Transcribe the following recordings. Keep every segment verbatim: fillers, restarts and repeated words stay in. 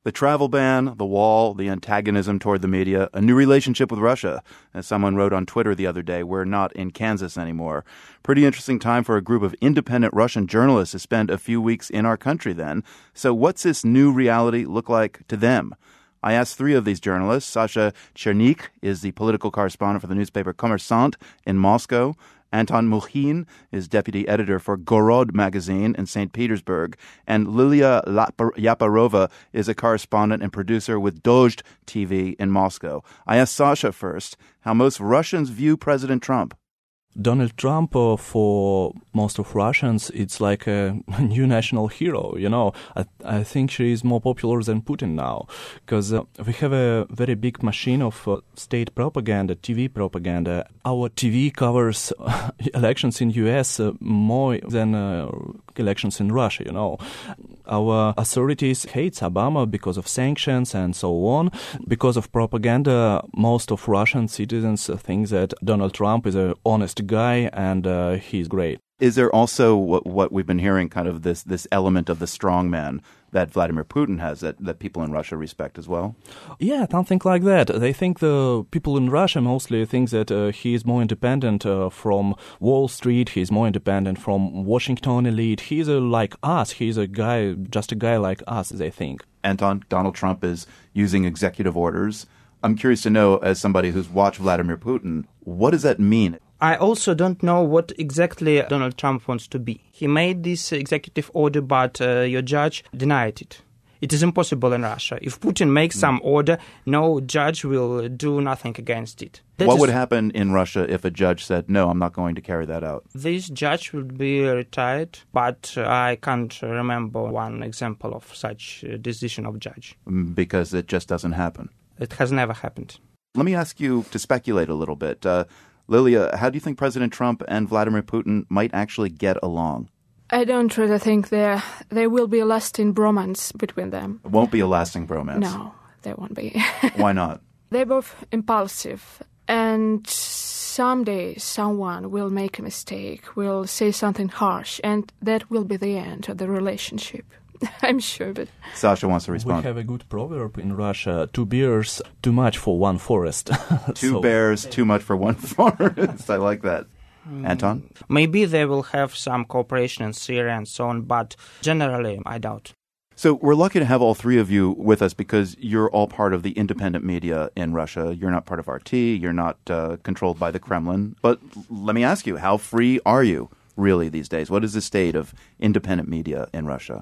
The travel ban, the wall, the antagonism toward the media, a new relationship with Russia. As someone wrote on Twitter the other day, we're not in Kansas anymore. Pretty interesting time for a group of independent Russian journalists to spend a few weeks in our country then. So what's this new reality look like to them? I asked three of these journalists. Sasha Chernik is the political correspondent for the newspaper Kommersant in Moscow. Anton Mukhin is deputy editor for Gorod magazine in Saint Petersburg. And Lilia Yaparova is a correspondent and producer with Dozhd T V in Moscow. I asked Sasha first how most Russians view President Trump. Donald Trump, uh, for most of Russians, it's like a new national hero, you know. I, I think she is more popular than Putin now, because uh, we have a very big machine of uh, state propaganda, T V propaganda. Our T V covers uh, elections in U S uh, more than uh, elections in Russia, you know. Our authorities hate Obama because of sanctions and so on. Because of propaganda, most of Russian citizens think that Donald Trump is an honest guy and uh, he's great. Is there also what, what we've been hearing, kind of this this element of the strongman that Vladimir Putin has that, that people in Russia respect as well? Yeah, something like that. They think the people in Russia mostly think that uh, he is more independent uh, from Wall Street, he's more independent from Washington elite. He's uh, like us. He's a guy, just a guy like us, they think. Anton, Donald Trump is using executive orders. I'm curious to know, as somebody who's watched Vladimir Putin, what does that mean? I also don't know what exactly Donald Trump wants to be. He made this executive order, but uh, your judge denied it. It is impossible in Russia. If Putin makes mm. some order, no judge will do nothing against it. That what is, would happen in Russia if a judge said, no, I'm not going to carry that out? This judge would be retired, but uh, I can't remember one example of such a decision of judge. Because it just doesn't happen. It has never happened. Let me ask you to speculate a little bit. Uh, Lilia, how do you think President Trump and Vladimir Putin might actually get along? I don't really think there there will be a lasting bromance between them. It won't be a lasting bromance? No, there won't be. Why not? They're both impulsive, and someday someone will make a mistake, will say something harsh, and that will be the end of the relationship. I'm sure, but... Sasha wants to respond. We have a good proverb in Russia, two bears, too much for one forest. Two so. bears, too much for one forest. I like that. Mm. Anton? Maybe they will have some cooperation in Syria and so on, but generally, I doubt. So we're lucky to have all three of you with us because you're all part of the independent media in Russia. You're not part of R T. You're not uh, controlled by the Kremlin. But let me ask you, how free are you really these days? What is the state of independent media in Russia?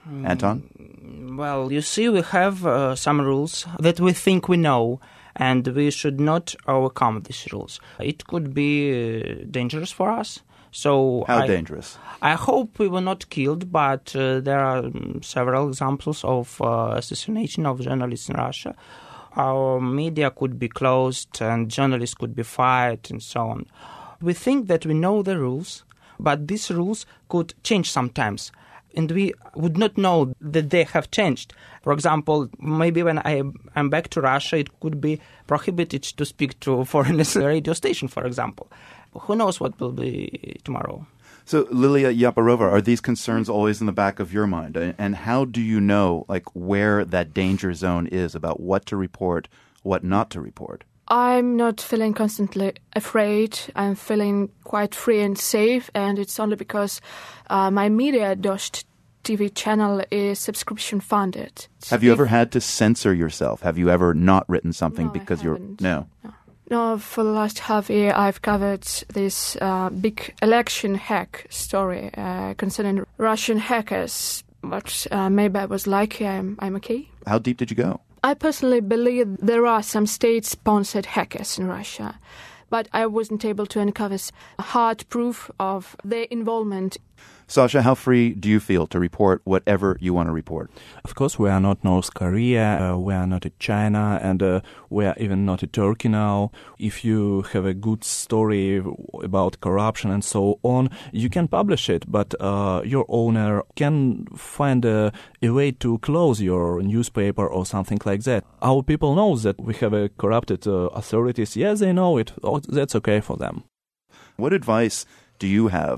Anton? Well, you see, we have uh, some rules that we think we know, and we should not overcome these rules. It could be uh, dangerous for us. So How I, dangerous? I hope we were not killed, but uh, there are um, several examples of uh, assassination of journalists in Russia. Our media could be closed, and journalists could be fired, and so on. We think that we know the rules, but these rules could change sometimes. And we would not know that they have changed. For example, maybe when I am back to Russia, it could be prohibited to speak to foreigners on a radio station, for example. Who knows what will be tomorrow? So, Lilia Yaparova, are these concerns always in the back of your mind? And how do you know, like, where that danger zone is about what to report, what not to report? I'm not feeling constantly afraid. I'm feeling quite free and safe, and it's only because uh, my media, Dozhd T V channel, is subscription funded. Have you if, ever had to censor yourself? Have you ever not written something no, because I you're... haven't. No. no. No, for the last half year, I've covered this uh, big election hack story uh, concerning Russian hackers, but uh, maybe I was lucky. I'm, I'm okay. How deep did you go? I personally believe there are some state-sponsored hackers in Russia, but I wasn't able to uncover hard proof of their involvement. Sasha, how free do you feel to report whatever you want to report? Of course, we are not North Korea, uh, we are not in China, and uh, we are even not in Turkey now. If you have a good story about corruption and so on, you can publish it, but uh, your owner can find a, a way to close your newspaper or something like that. Our people know that we have a corrupted uh, authorities. Yes, they know it. Oh, that's okay for them. What advice do you have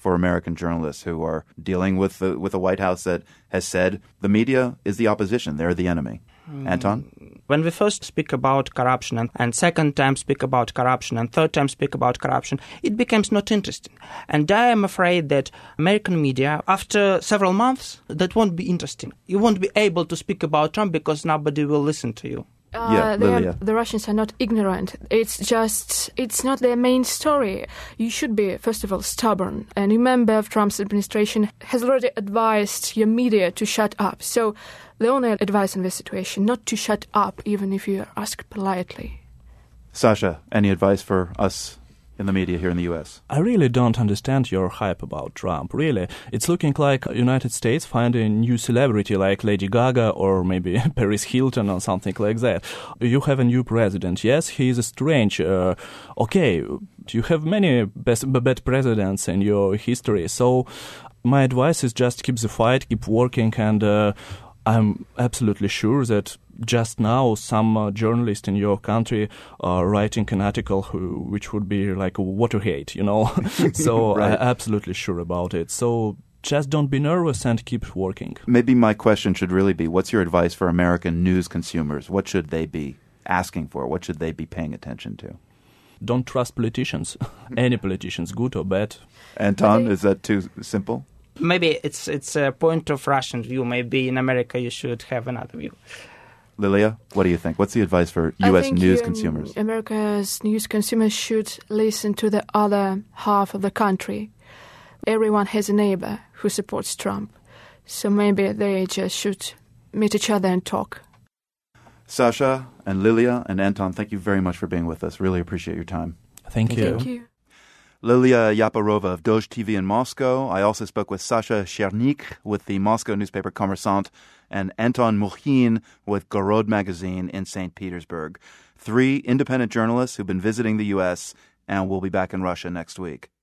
for American journalists who are dealing with the, with a White House that has said the media is the opposition, they're the enemy? Mm. Anton? When we first speak about corruption and, and second time speak about corruption and third time speak about corruption, it becomes not interesting. And I am afraid that American media, after several months, that won't be interesting. You won't be able to speak about Trump because nobody will listen to you. Uh, yeah, Lilia. Are, the Russians are not ignorant. It's just, it's not their main story. You should be, first of all, stubborn. And a member of Trump's administration has already advised your media to shut up. So the only advice in this situation, not to shut up, even if you are asked politely. Sasha, any advice for us in the media here in the U S? I really don't understand your hype about Trump, really. It's looking like United States find a new celebrity like Lady Gaga or maybe Paris Hilton or something like that. You have a new president. Yes, he is strange. Uh, okay, you have many best, bad presidents in your history. So my advice is just keep the fight, keep working, and uh, I'm absolutely sure that just now some uh, journalist in your country are writing an article who, which would be like Watergate, you know. So right. I'm absolutely sure about it. So just don't be nervous and keep working. Maybe my question should really be, what's your advice for American news consumers? What should they be asking for? What should they be paying attention to? Don't trust politicians. Any politicians, good or bad. Anton, is that too simple? Maybe it's it's a point of Russian view. Maybe in America you should have another view. Lilia, what do you think? What's the advice for U S I think news um, consumers? America's news consumers should listen to the other half of the country. Everyone has a neighbor who supports Trump. So maybe they just should meet each other and talk. Sasha and Lilia and Anton, thank you very much for being with us. Really appreciate your time. Thank you. Thank you. Lilia Yaparova of Dozh T V in Moscow. I also spoke with Sasha Chernik with the Moscow newspaper Kommersant and Anton Mukhin with Gorod magazine in Saint Petersburg. Three independent journalists who've been visiting the U S and will be back in Russia next week.